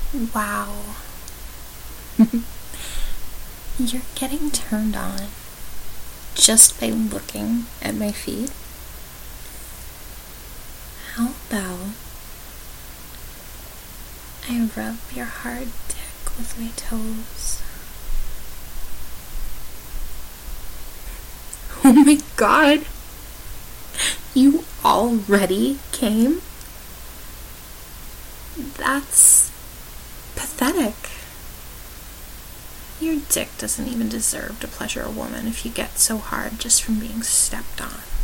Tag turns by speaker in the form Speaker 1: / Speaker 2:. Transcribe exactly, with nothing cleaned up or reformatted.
Speaker 1: Wow. You're getting turned on just by looking at my feet? How about I rub your hard dick with my toes? Oh my god! You already came? That's pathetic. Your dick doesn't even deserve to pleasure a woman if you get so hard just from being stepped on.